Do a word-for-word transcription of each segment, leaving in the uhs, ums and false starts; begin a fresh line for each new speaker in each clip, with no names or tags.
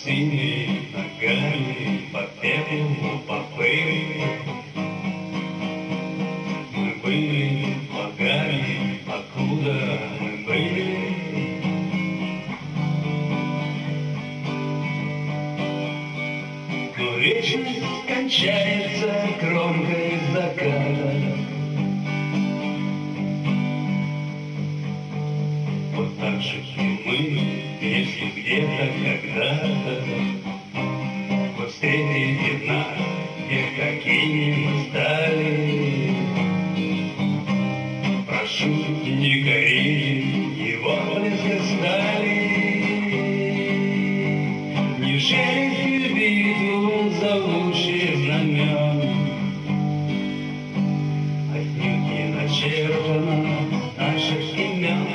босыми ногами по пеплу, по пыли. Мы были богами, покуда мы были. Но вечность кончается кромкой заката. Вот так же и мы, если где-то когда-то вы встретите нас, где какими мы стали. Прошу, не горите его близко стали. Неужели в битву зовущих знамен отнюдь не начертано наших имен?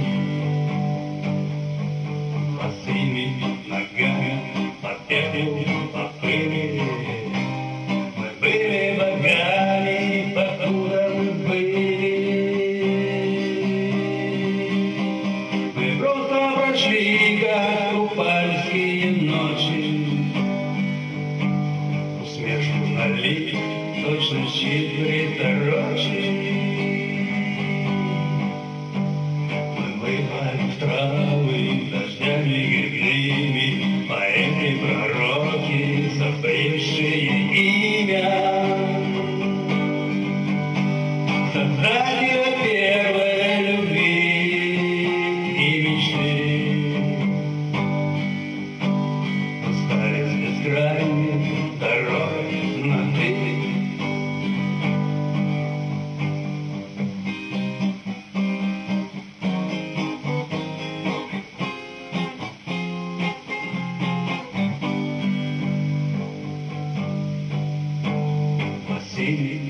Босыми ногами по пеплу, по пыли. Мы были богами, покуда мы были. Мы просто прошли, как купальские ночи. Усмешку налить, точно щит приторочи. Мы бывали в травы, дождями грибными, поэты, пророки, забывшие имя. Создатели первой любви и мечты остались бескрайней дорогой на ты. Босыми